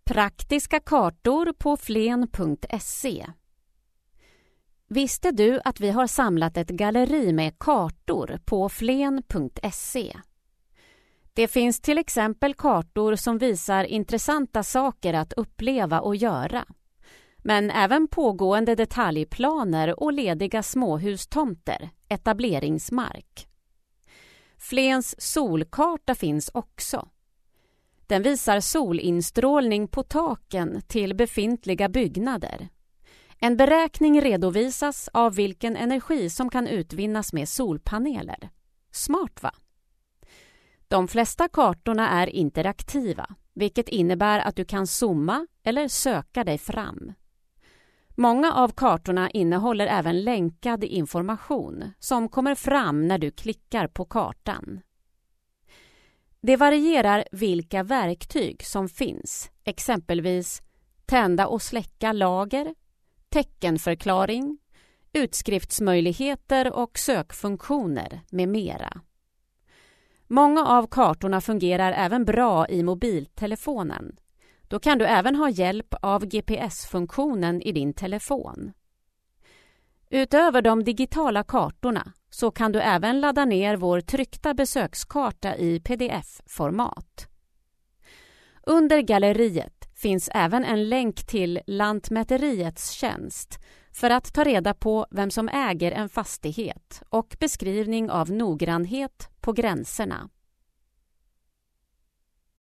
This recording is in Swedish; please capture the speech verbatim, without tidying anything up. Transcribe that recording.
Praktiska kartor på flen punkt se. Visste du att vi har samlat ett galleri med kartor på flen punkt se? Det finns till exempel kartor som visar intressanta saker att uppleva och göra. Men även pågående detaljplaner och lediga småhustomter, etableringsmark. Flens solkarta finns också. Den visar solinstrålning på taken till befintliga byggnader. En beräkning redovisas av vilken energi som kan utvinnas med solpaneler. Smart, va? De flesta kartorna är interaktiva, vilket innebär att du kan zooma eller söka dig fram. Många av kartorna innehåller även länkad information som kommer fram när du klickar på kartan. Det varierar vilka verktyg som finns, exempelvis tända och släcka lager, teckenförklaring, utskriftsmöjligheter och sökfunktioner med mera. Många av kartorna fungerar även bra i mobiltelefonen. Då kan du även ha hjälp av G P S-funktionen i din telefon. Utöver de digitala kartorna så kan du även ladda ner vår tryckta besökskarta i P D F-format. Under galleriet finns även en länk till Lantmäteriets tjänst för att ta reda på vem som äger en fastighet och beskrivning av noggrannhet på gränserna.